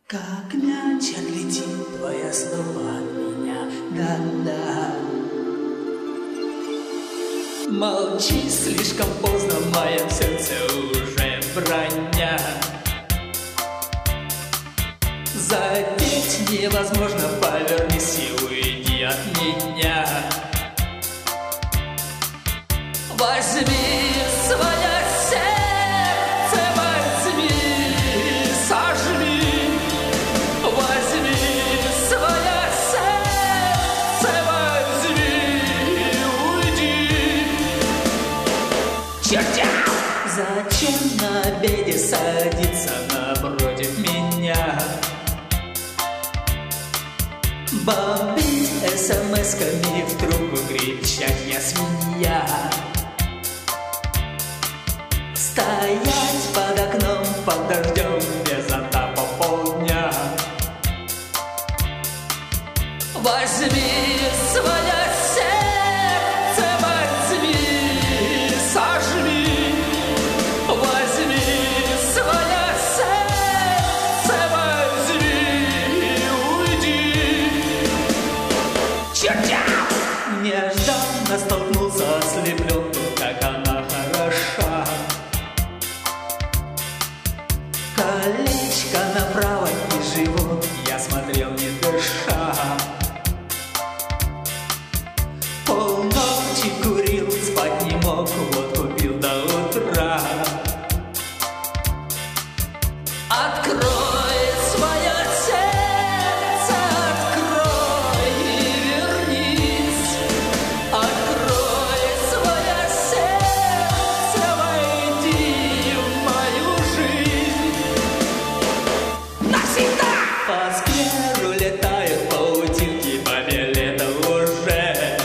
Как мяч отлетит твоя снова от меня, да-да. Молчи, слишком поздно, в моем сердце уже броня. Запеть невозможно, повернись и уйди от меня. Возьми свое сердце, возьми, сожми. Возьми свое сердце, возьми, уйди. Чертя! Зачем на обеде садиться напротив меня? Бомбить смс-ками, в трубку кричать «я свинья». Стоять под окном, под дождем, без зонта по полдня. Возьми свое сердце, возьми, сожми. Возьми свое сердце, возьми, уйди. Чертя! Нежданно столкнулся, ослеплен, как она хороша. Колечко направо и живот я смотрел, не дыша. Полночи курил, спать не мог, водку пил до утра. Открой свое сердце, открой и вернись. Открой свое сердце, войди в мою жизнь. Навсегда! По скверу летают паутинки, побелела уже.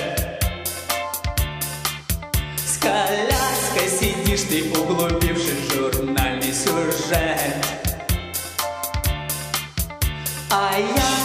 С коляской сидишь ты, углубившись в журнальный сюжет. А я